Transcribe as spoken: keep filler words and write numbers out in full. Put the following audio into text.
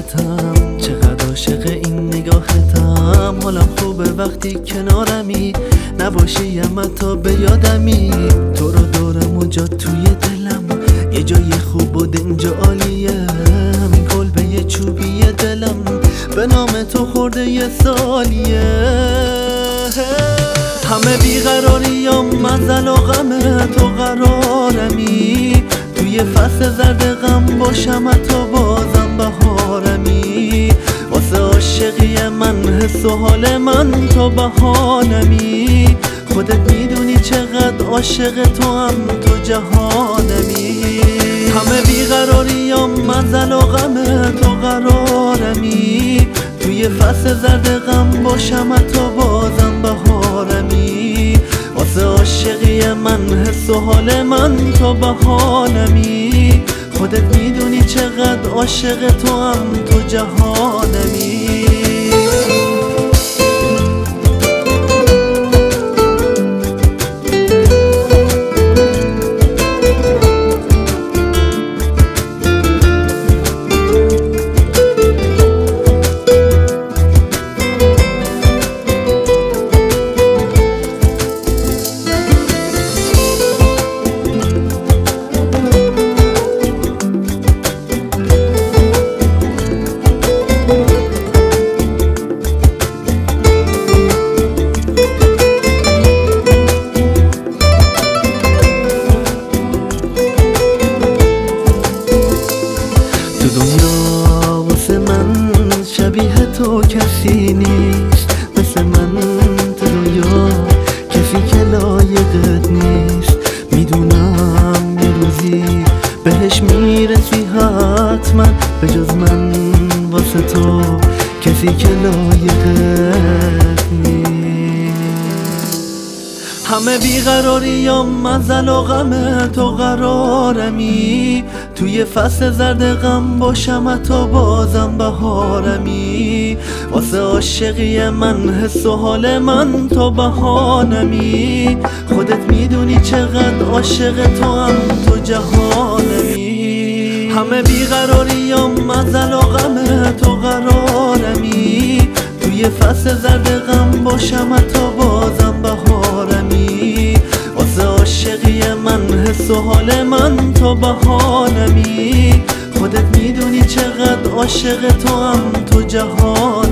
صورتم، چقدر عاشق این نگاهتم. حالم خوبه وقتی کنارمی، نباشی اما تا به یادمی. تو رو دارم و جا توی دلم، یه جای خوب و دنجا عالیه. همین کلبه یه چوبی دلم، به نام تو خورده یه سالیه. همه بیقراریام مزل و غمه، تو قرارمی. توی فصل زرد غم باشم تو بازم بهارمی. واسه عاشقی من حس و حال من تو بهانمی. خودت میدونی چقدر عاشق تو هم، تو جهانمی. همه بیقراریام مزل و غمه، تو قرارمی. توی فصل زرد غم باشم تو بازم بهارمی. واسه عاشقی من حس و حال من تو بهانمی. خودت میدونی چقدر عاشق تو هم، تو جهانمی. دنیا واسه من شبیه تو کسی نیست، مثل من تو دنیا کسی که لایقت نیست. میدونم یه روزی بهش میرسی حتما، به جز من واسه تو کسی که لایقت نیست. همه بیقراریام مزل و غمه، تو قرارمی. توی فصل زرد غم باشم تو بازم بهارمی. واسه عاشقی من حس و حال من تو بهانمی. خودت میدونی چقدر عاشق تو هم، تو جهانمی. همه بیقراریام مزل و غمه، تو قرارمی. توی فصل زرد غم باشم تو بازم بهارمی. واسه عاشقی من حس و حال من تو بهانمی. خودت میدونی چقدر عاشق تو هم، تو جهان